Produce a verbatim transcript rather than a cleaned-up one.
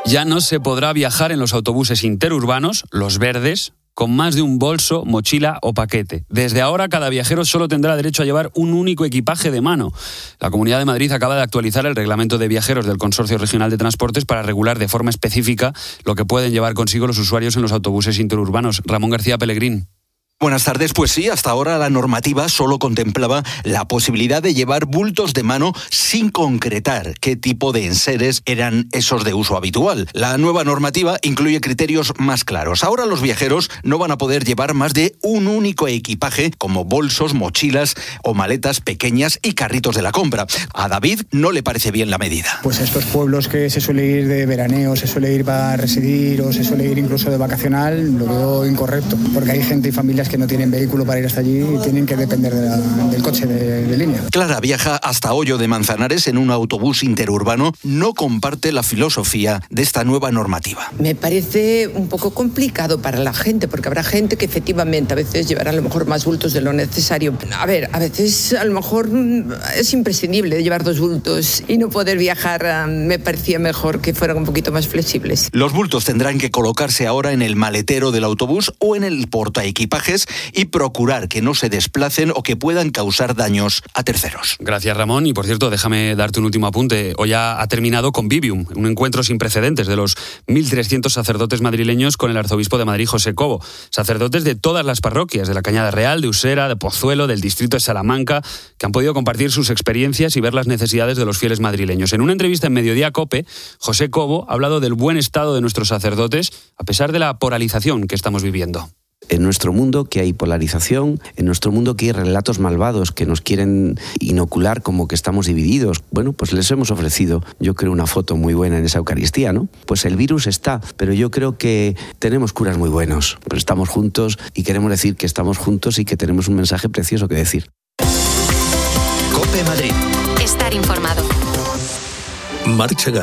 Ya no se podrá viajar en los autobuses interurbanos, los verdes, con más de un bolso, mochila o paquete. Desde ahora, cada viajero solo tendrá derecho a llevar un único equipaje de mano. La Comunidad de Madrid acaba de actualizar el reglamento de viajeros del Consorcio Regional de Transportes para regular de forma específica lo que pueden llevar consigo los usuarios en los autobuses interurbanos. Ramón García Pellegrín. Buenas tardes. Pues sí, hasta ahora la normativa solo contemplaba la posibilidad de llevar bultos de mano sin concretar qué tipo de enseres eran esos de uso habitual. La nueva normativa incluye criterios más claros. Ahora los viajeros no van a poder llevar más de un único equipaje, como bolsos, mochilas o maletas pequeñas y carritos de la compra. A David no le parece bien la medida. Pues a estos pueblos que se suele ir de veraneo, se suele ir para residir o se suele ir incluso de vacacional, lo veo incorrecto, porque hay gente y familias que no tienen vehículo para ir hasta allí y tienen que depender de la, del coche de, de línea. Clara viaja hasta Hoyo de Manzanares en un autobús interurbano. No comparte la filosofía de esta nueva normativa. Me parece un poco complicado para la gente, porque habrá gente que efectivamente a veces llevará a lo mejor más bultos de lo necesario. A ver, a veces a lo mejor es imprescindible llevar dos bultos y no poder viajar. Me parecía mejor que fueran un poquito más flexibles. Los bultos tendrán que colocarse ahora en el maletero del autobús o en el portaequipajes y procurar que no se desplacen o que puedan causar daños a terceros. Gracias, Ramón. Y por cierto, déjame darte un último apunte. Hoy ha, ha terminado Convivium, un encuentro sin precedentes de los mil trescientos sacerdotes madrileños con el arzobispo de Madrid, José Cobo. Sacerdotes de todas las parroquias, de la Cañada Real, de Usera, de Pozuelo, del distrito de Salamanca, que han podido compartir sus experiencias y ver las necesidades de los fieles madrileños. En una entrevista en Mediodía COPE, José Cobo ha hablado del buen estado de nuestros sacerdotes, a pesar de la polarización que estamos viviendo. En nuestro mundo que hay polarización, en nuestro mundo que hay relatos malvados que nos quieren inocular como que estamos divididos, bueno, pues les hemos ofrecido, yo creo, una foto muy buena en esa Eucaristía, ¿no? Pues el virus está, pero yo creo que tenemos curas muy buenos, pero estamos juntos y queremos decir que estamos juntos y que tenemos un mensaje precioso que decir. COPE Madrid. Estar informado. Marcha Gas.